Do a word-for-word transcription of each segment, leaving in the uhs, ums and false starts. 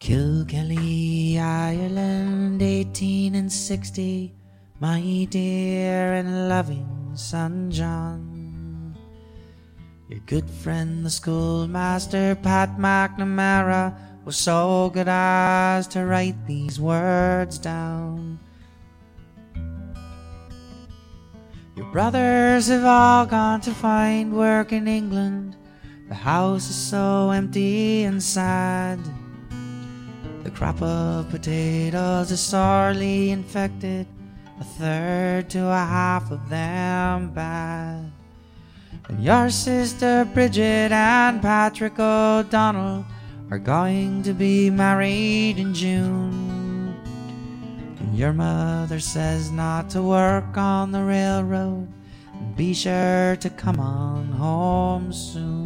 Kilkelly, Ireland, eighteen and sixty, my dear and loving son John. Your good friend the schoolmaster Pat McNamara was so good as to write these words down. Your brothers have all gone to find work in England. The house is so empty and sad. The crop of potatoes is sorely infected, a third to a half of them bad. And your sister Bridget and Patrick O'Donnell are going to be married in June. And your mother says not to work on the railroad, and be sure to come on home soon.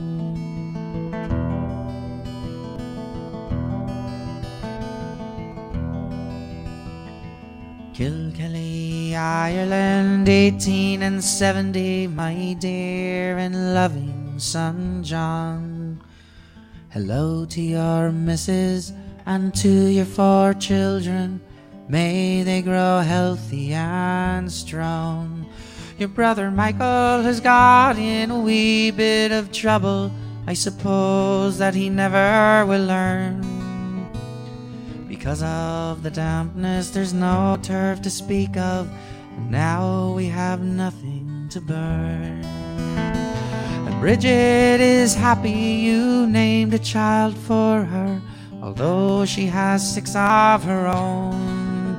Kilkelly, Ireland, eighteen and seventy, my dear and loving son John. Hello to your missus and to your four children, may they grow healthy and strong. Your brother Michael has got in a wee bit of trouble, I suppose that he never will learn. Because of the dampness there's no turf to speak of, and now we have nothing to burn. And Bridget is happy you named a child for her, although she has six of her own.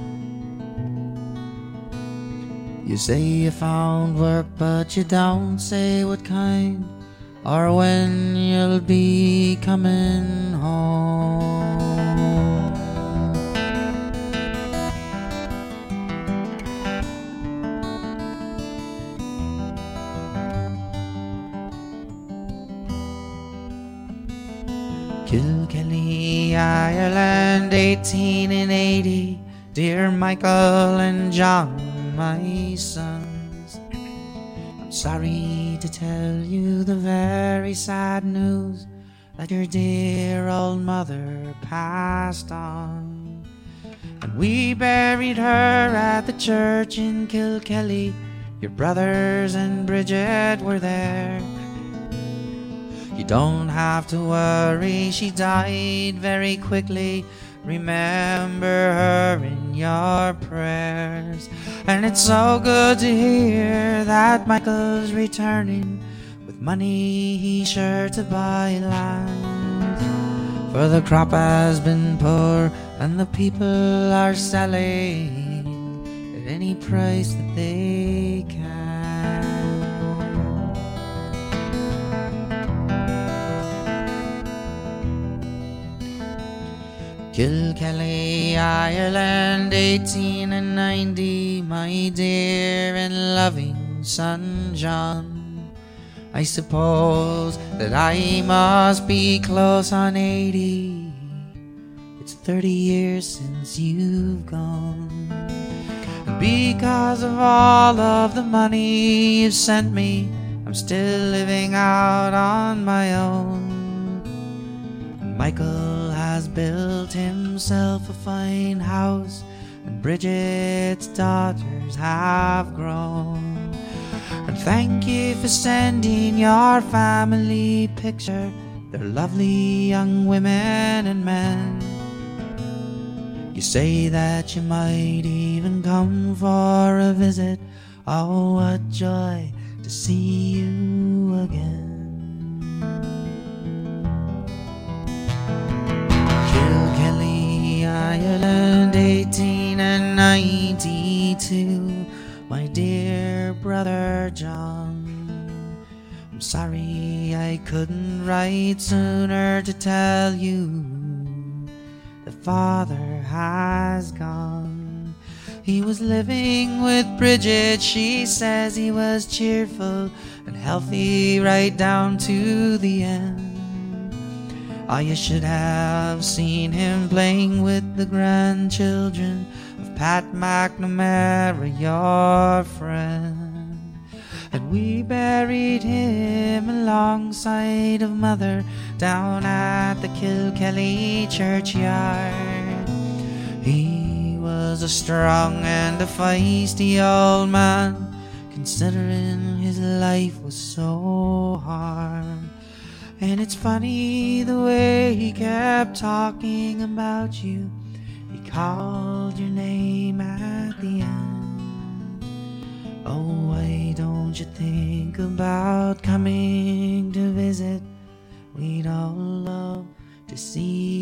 You say you found work, but you don't say what kind, or when you'll be coming home. Kilkelly, Ireland, eighteen and eighty, dear Michael and John, my sons. I'm sorry to tell you the very sad news that your dear old mother passed on. And we buried her at the church in Kilkelly. Your brothers and Bridget were there. You don't have to worry, she died very quickly. Remember her in your prayers. And it's so good to hear that Michael's returning with money he's sure to buy land. For the crop has been poor and the people are selling at any price that they can. Kilkelly, Ireland, eighteen and ninety, my dear and loving son John. I suppose that I must be close on eighty. It's thirty years since you've gone. And because of all of the money you've sent me, I'm still living out on my own. And Michael has built himself a fine house, and Bridget's daughters have grown. And thank you for sending your family picture. They're lovely young women and men. You say that you might even come for a visit. Oh, what joy to see you again. Ireland, eighteen and ninety-two, my dear brother John. I'm sorry I couldn't write sooner to tell you the father has gone. He was living with Bridget, she says he was cheerful and healthy right down to the end. Oh, you should have seen him playing with the grandchildren of Pat McNamara, your friend. And we buried him alongside of Mother down at the Kilkelly churchyard. He was a strong and a feisty old man, considering his life was so hard. And it's funny the way he kept talking about you. He called your name at the end. Oh, why don't you think about coming to visit? We'd all love to see